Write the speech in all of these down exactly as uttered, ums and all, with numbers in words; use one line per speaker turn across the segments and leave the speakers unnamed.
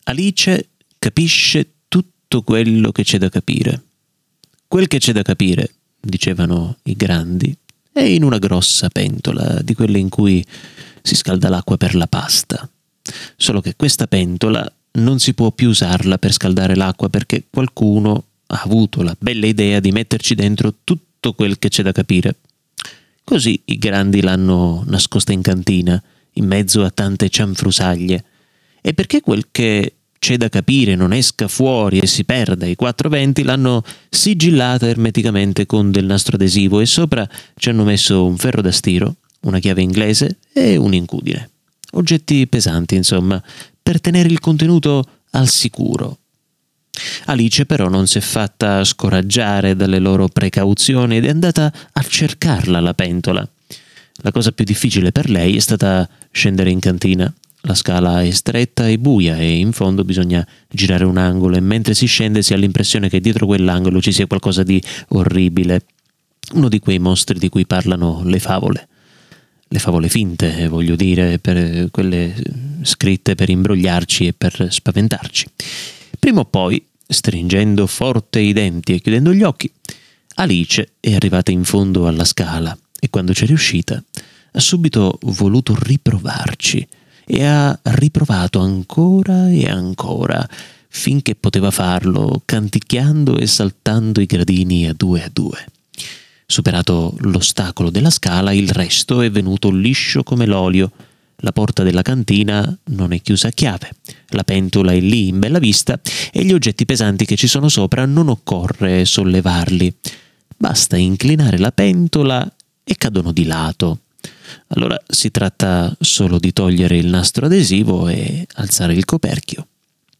Alice capisce tutto quello che c'è da capire. Quel che c'è da capire, dicevano i grandi, è in una grossa pentola, di quelle in cui si scalda l'acqua per la pasta. Solo che questa pentola non si può più usarla per scaldare l'acqua perché qualcuno ha avuto la bella idea di metterci dentro tutto quel che c'è da capire. Così i grandi l'hanno nascosta in cantina, in mezzo a tante cianfrusaglie. E perché quel che c'è da capire non esca fuori e si perda ai quattro venti, l'hanno sigillata ermeticamente con del nastro adesivo e sopra ci hanno messo un ferro da stiro, una chiave inglese e un incudine. Oggetti pesanti, insomma, per tenere il contenuto al sicuro. Alice però non si è fatta scoraggiare dalle loro precauzioni ed è andata a cercarla la pentola. La cosa più difficile per lei è stata scendere in cantina. La scala è stretta e buia e in fondo bisogna girare un angolo e mentre si scende si ha l'impressione che dietro quell'angolo ci sia qualcosa di orribile. Uno di quei mostri di cui parlano le favole. Le favole finte, voglio dire, per quelle scritte per imbrogliarci e per spaventarci. Prima o poi, stringendo forte i denti e chiudendo gli occhi, Alice è arrivata in fondo alla scala e quando c'è riuscita ha subito voluto riprovarci e ha riprovato ancora e ancora finché poteva farlo, canticchiando e saltando i gradini a due a due. Superato l'ostacolo della scala, il resto è venuto liscio come l'olio. La porta della cantina non è chiusa a chiave, la pentola è lì in bella vista e gli oggetti pesanti che ci sono sopra non occorre sollevarli. Basta inclinare la pentola e cadono di lato. Allora si tratta solo di togliere il nastro adesivo e alzare il coperchio.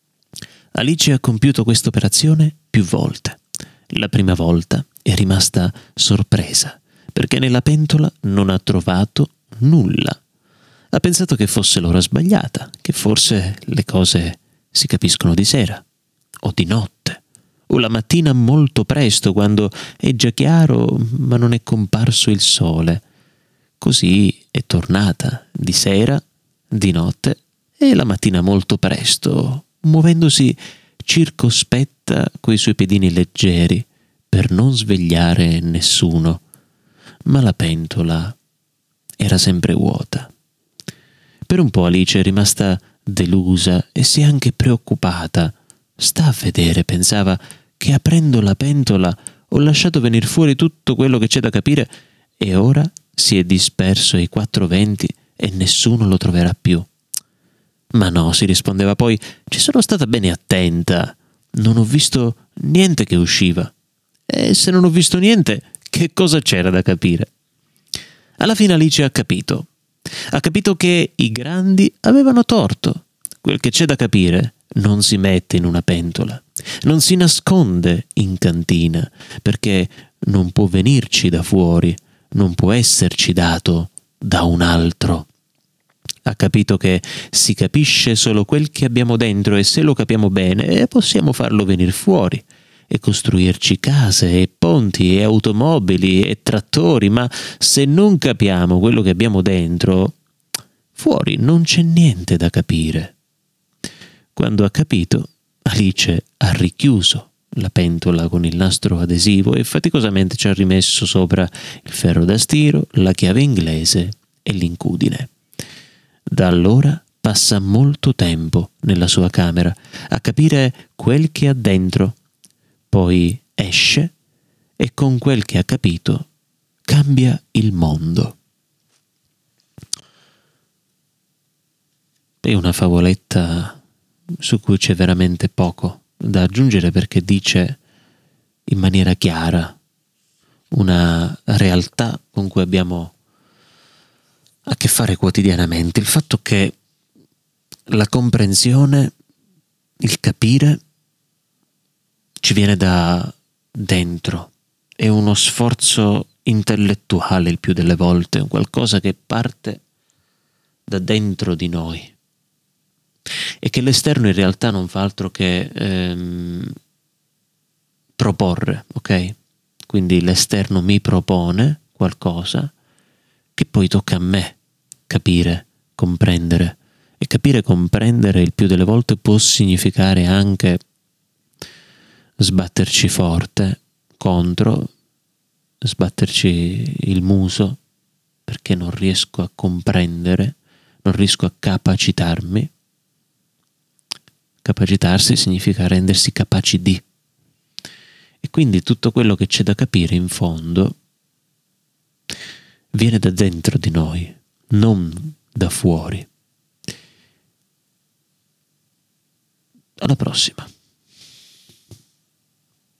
Alice ha compiuto questa operazione più volte. La prima volta è rimasta sorpresa perché nella pentola non ha trovato nulla. Ha pensato che fosse l'ora sbagliata, che forse le cose si capiscono di sera o di notte o la mattina molto presto quando è già chiaro ma non è comparso il sole. Così è tornata di sera, di notte e la mattina molto presto, muovendosi circospetta coi suoi piedini leggeri per non svegliare nessuno. Ma la pentola era sempre vuota. Per un po' Alice è rimasta delusa e si è anche preoccupata. Sta a vedere, pensava, che aprendo la pentola ho lasciato venir fuori tutto quello che c'è da capire e ora si è disperso ai quattro venti e nessuno lo troverà più. Ma no, si rispondeva poi, ci sono stata bene attenta. Non ho visto niente che usciva. E se non ho visto niente, che cosa c'era da capire? Alla fine Alice ha capito. Ha capito che i grandi avevano torto. Quel che c'è da capire non si mette in una pentola, non si nasconde in cantina, perché non può venirci da fuori, non può esserci dato da un altro. Ha capito che si capisce solo quel che abbiamo dentro e se lo capiamo bene possiamo farlo venire fuori e costruirci case e ponti e automobili e trattori, ma se non capiamo quello che abbiamo dentro, fuori non c'è niente da capire. Quando ha capito, Alice ha richiuso la pentola con il nastro adesivo e faticosamente ci ha rimesso sopra il ferro da stiro, la chiave inglese e l'incudine. Da allora passa molto tempo nella sua camera a capire quel che ha dentro. Poi esce e con quel che ha capito cambia il mondo. È una favoletta su cui c'è veramente poco da aggiungere perché dice in maniera chiara una realtà con cui abbiamo a che fare quotidianamente. Il fatto che la comprensione, il capire, ci viene da dentro, è uno sforzo intellettuale il più delle volte, un qualcosa che parte da dentro di noi e che l'esterno in realtà non fa altro che ehm, proporre, ok? Quindi l'esterno mi propone qualcosa che poi tocca a me capire, comprendere E capire e comprendere il più delle volte può significare anche sbatterci forte contro, sbatterci il muso perché non riesco a comprendere, non riesco a capacitarmi. Capacitarsi significa rendersi capaci di. E quindi tutto quello che c'è da capire in fondo viene da dentro di noi, non da fuori. Alla prossima.